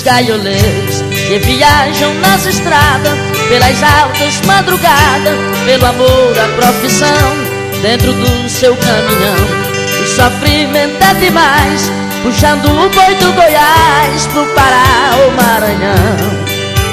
gaioleiros que viajam nas estradas, pelas altas madrugadas, pelo amor à profissão, dentro do seu caminhão. O sofrimento é demais, puxando o boi do Goiás pro Pará ou Maranhão.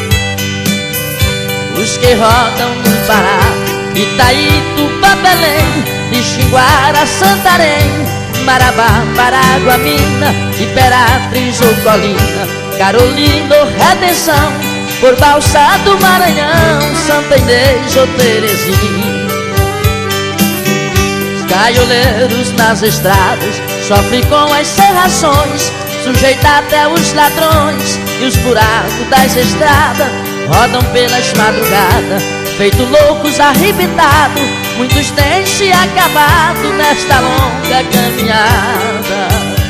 Os que rodam no Pará, Itaí, Tupã, Belém, Ixinguara, Santarém, Marabá, Paraguamina, Imperatriz ou Colina, Carolina ou Redenção, por Balsa do Maranhão, Santa Inês ou Terezinha. Os gaioleiros nas estradas sofrem com as serrações, sujeitos até os ladrões e os buracos das estradas. Rodam pelas madrugadas, feito loucos arrebentados, muitos têm se acabado nesta longa caminhada.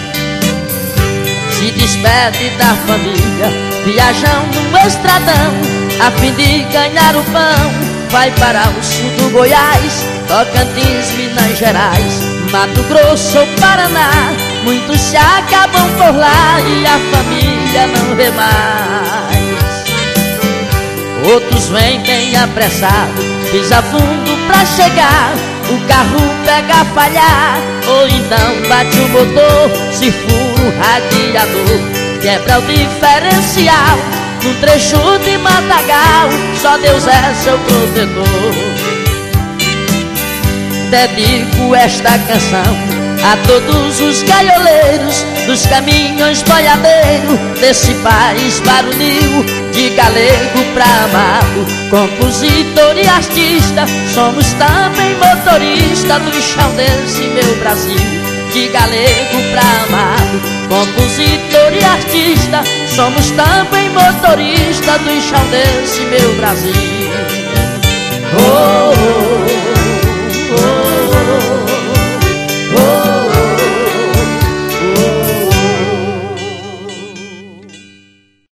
Se despede da família, viajando no estradão, a fim de ganhar o pão. Vai para o sul do Goiás, Tocantins, Minas Gerais, Mato Grosso ou Paraná. Muitos se acabam por lá e a família não vê mais. Outros vêm bem apressado, pisa fundo pra chegar, o carro pega a falhar, ou então bate o motor, se fura o radiador, quebra o diferencial, num trecho de matagal, só Deus é seu protetor. Dedico esta canção a todos os gaioleiros dos caminhões boiadeiros desse país barulho, de galego pra amado, compositor e artista. Somos também motorista do chão desse meu Brasil. De galego pra amado, compositor e artista. Somos também motorista do chão desse meu Brasil. Oh, oh.